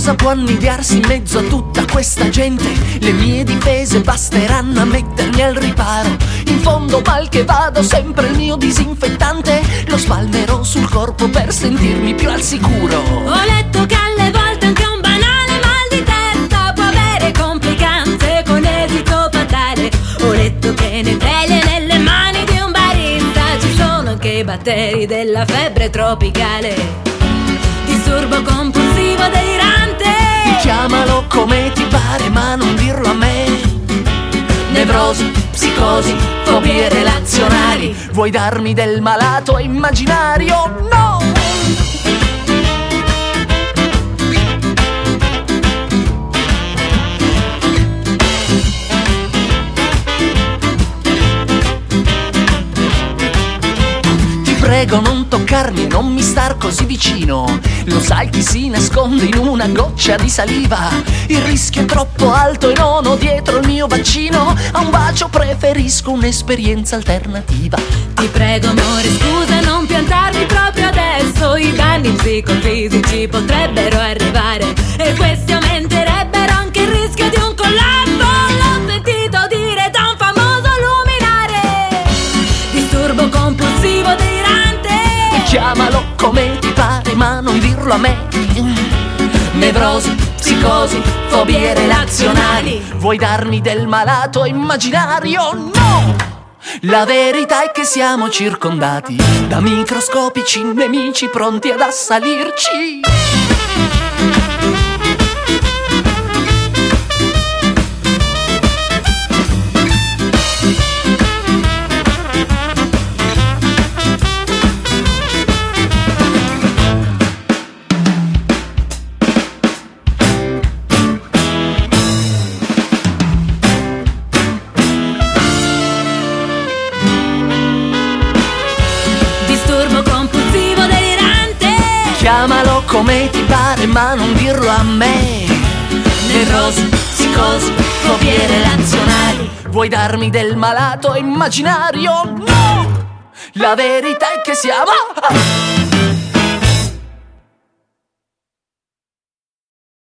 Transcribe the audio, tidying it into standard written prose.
cosa può annidiarsi in mezzo a tutta questa gente? Le mie difese basteranno a mettermi al riparo. In fondo mal che vado sempre il mio disinfettante lo spalmerò sul corpo per sentirmi più al sicuro. Ho letto che alle volte anche un banale mal di testa può avere complicanze con esito fatale. Ho letto che nei peli e nelle mani di un barista ci sono anche i batteri della febbre tropicale. Disturbo compulsivo delirante, chiamalo come ti pare ma non dirlo a me. Nevrosi, psicosi, fobie relazionali. Vuoi darmi del malato immaginario? No! Prego non toccarmi, non mi star così vicino. Lo sai chi si nasconde in una goccia di saliva? Il rischio è troppo alto e non ho dietro il mio vaccino. A un bacio preferisco un'esperienza alternativa. Ti prego amore scusa non piantarmi proprio adesso. I danni psicofisici potrebbero arrivare e questi aumenterebbero anche il rischio di un collasso. L'ho sentito dire da un famoso luminare. Disturbo compulsivo delirante, chiamalo come ti pare ma non dirlo a me. Nevrosi, psicosi, fobie relazionali. Vuoi darmi del malato immaginario? No! La verità è che siamo circondati da microscopici nemici pronti ad assalirci. Chiamalo come ti pare ma non dirlo a me. Nevrosi, psicosi, fobie relazionali. Vuoi darmi del malato immaginario? No! La verità è che siamo